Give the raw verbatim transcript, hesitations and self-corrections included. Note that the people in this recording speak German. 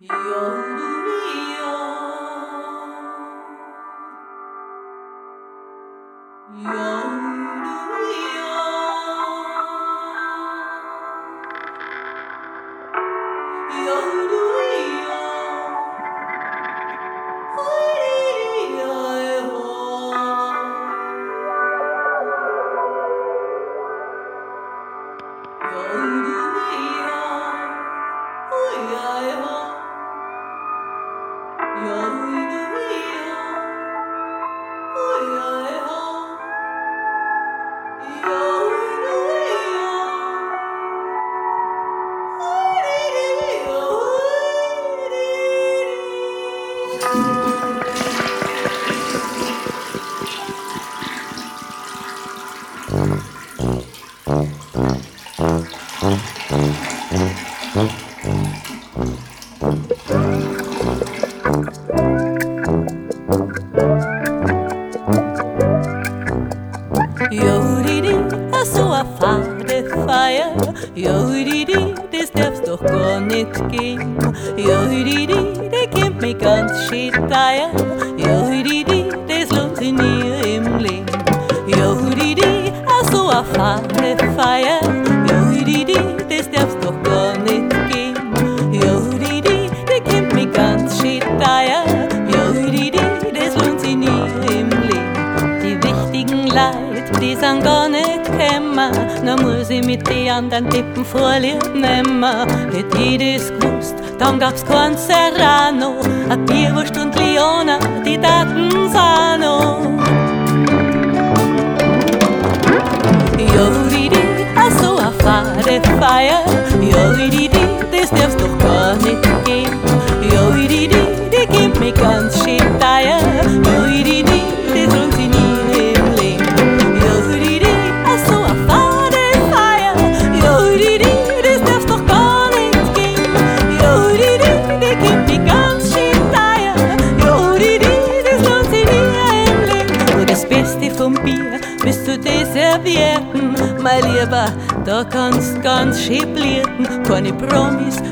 Yo-di-di, so a fade Feier. Yo-di-di, das darf's doch gar nicht gehen. Yo-di-di, der kennt mich ganz schön teuer. Yo-di-di, das lohnt sich nie im Leben. Yo-di-di, so a fade Feier. Yo-di-di, das darf's doch gar nicht gehen. Yo-di-di, der kennt mich ganz schön teuer. Yo-di-di, das lohnt sich nie im Leben. Die wichtigen Leid, die sind gar nicht kämmer, na muss ich mit den anderen Tippen vorlieb nemmer. Hätt ich das gewusst, dann gab's kein Serrano, a Bierwurst und Liona, die taten's auch noch. Yo-di-di, so a fade Feier. Yo-di-di, das darf's doch gar nicht gehen. Yo-di-di, die gibt mich ganz schön teuer. Yo-di-di, das lohnt sich nie im Leben. Yo-di-di, so a fade Feier. Yo-di-di, das darf's doch gar nicht gehen. Yo-di-di, die gibt mich ganz schön teuer. Yo-di-di, das lohnt sich nie im Leben. Und das Beste vom Bier bist du die Servietten, mein Lieber, da kannst ganz schön blierten. Keine Promis